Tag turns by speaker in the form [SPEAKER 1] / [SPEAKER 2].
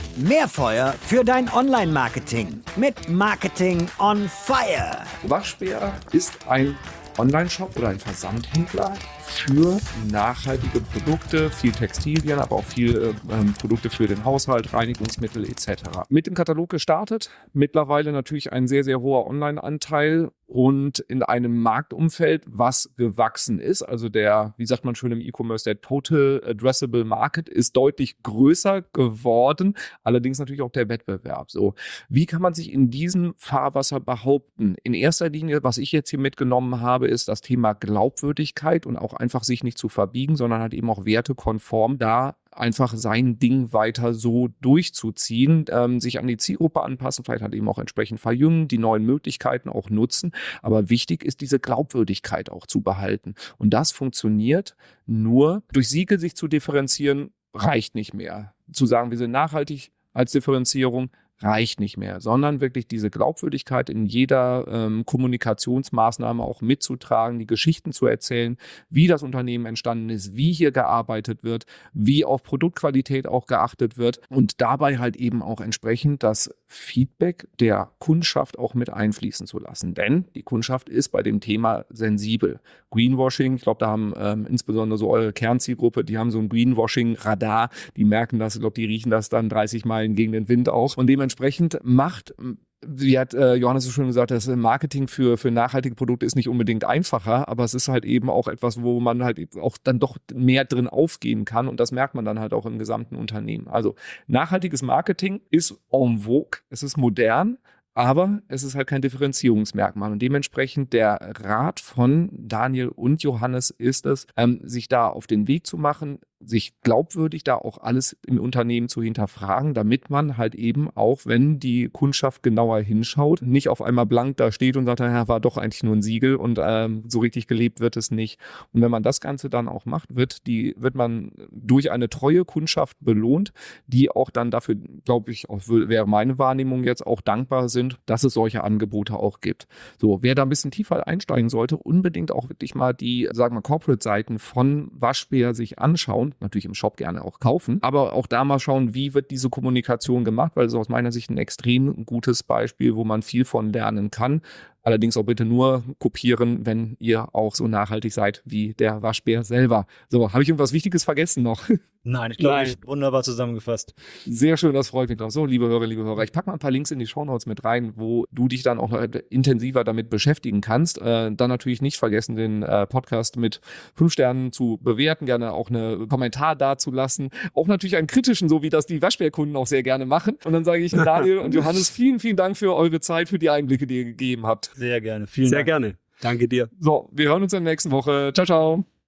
[SPEAKER 1] Mehr Feuer für dein Online-Marketing mit Marketing on Fire.
[SPEAKER 2] Waschbär ist ein Online-Shop oder ein Versandhändler für nachhaltige Produkte, viel Textilien, aber auch viel Produkte für den Haushalt, Reinigungsmittel etc. Mit dem Katalog gestartet, mittlerweile natürlich ein sehr, sehr hoher Online-Anteil und in einem Marktumfeld, was gewachsen ist. Also der, wie sagt man schön im E-Commerce, der Total Addressable Market ist deutlich größer geworden, allerdings natürlich auch der Wettbewerb. So, wie kann man sich in diesem Fahrwasser behaupten? In erster Linie, was ich jetzt hier mitgenommen habe, ist das Thema Glaubwürdigkeit und auch einfach sich nicht zu verbiegen, sondern halt eben auch wertekonform da einfach sein Ding weiter so durchzuziehen, sich an die Zielgruppe anpassen, vielleicht halt eben auch entsprechend verjüngen, die neuen Möglichkeiten auch nutzen. Aber wichtig ist, diese Glaubwürdigkeit auch zu behalten. Und das funktioniert nur durch Siegel sich zu differenzieren, reicht nicht mehr. Zu sagen, wir sind nachhaltig als Differenzierung, reicht nicht mehr, sondern wirklich diese Glaubwürdigkeit in jeder Kommunikationsmaßnahme auch mitzutragen, die Geschichten zu erzählen, wie das Unternehmen entstanden ist, wie hier gearbeitet wird, wie auf Produktqualität auch geachtet wird und dabei halt eben auch entsprechend das Feedback der Kundschaft auch mit einfließen zu lassen. Denn die Kundschaft ist bei dem Thema sensibel. Greenwashing, ich glaube, da haben insbesondere so eure Kernzielgruppe, die haben so ein Greenwashing-Radar, die merken das, ich glaube, die riechen das dann 30 Meilen gegen den Wind auch und dementsprechend macht, wie hat Johannes so schön gesagt, das Marketing für nachhaltige Produkte ist nicht unbedingt einfacher, aber es ist halt eben auch etwas, wo man halt auch dann doch mehr drin aufgehen kann und das merkt man dann halt auch im gesamten Unternehmen. Also nachhaltiges Marketing ist en vogue, es ist modern, aber es ist halt kein Differenzierungsmerkmal und dementsprechend der Rat von Daniel und Johannes ist es, sich da auf den Weg zu machen, sich glaubwürdig da auch alles im Unternehmen zu hinterfragen, damit man halt eben auch, wenn die Kundschaft genauer hinschaut, nicht auf einmal blank da steht und sagt, ja, war doch eigentlich nur ein Siegel und so richtig gelebt wird es nicht. Und wenn man das Ganze dann auch macht, wird man durch eine treue Kundschaft belohnt, die auch dann dafür, glaube ich, auch wäre meine Wahrnehmung jetzt auch dankbar sind, dass es solche Angebote auch gibt. So, wer da ein bisschen tiefer einsteigen sollte, unbedingt auch wirklich mal die, sagen wir, Corporate-Seiten von Waschbär sich anschauen, natürlich im Shop gerne auch kaufen, aber auch da mal schauen, wie wird diese Kommunikation gemacht, weil es aus meiner Sicht ein extrem gutes Beispiel, wo man viel von lernen kann. Allerdings auch bitte nur kopieren, wenn ihr auch so nachhaltig seid wie der Waschbär selber. So, habe ich irgendwas Wichtiges vergessen noch?
[SPEAKER 3] Nein, ich glaube, wunderbar zusammengefasst.
[SPEAKER 2] Sehr schön, das freut mich doch. So, liebe Hörer, ich packe mal ein paar Links in die Shownotes mit rein, wo du dich dann auch noch intensiver damit beschäftigen kannst. Dann natürlich nicht vergessen, den Podcast mit 5 Sternen zu bewerten, gerne auch einen Kommentar dazulassen. Auch natürlich einen kritischen, so wie das die Waschbärkunden auch sehr gerne machen. Und dann sage ich Daniel und Johannes, vielen, vielen Dank für eure Zeit, für die Einblicke, die ihr gegeben habt.
[SPEAKER 3] Sehr gerne. Vielen Dank.
[SPEAKER 4] Sehr gerne. Danke dir.
[SPEAKER 2] So, wir hören uns in der nächsten Woche. Ciao, ciao.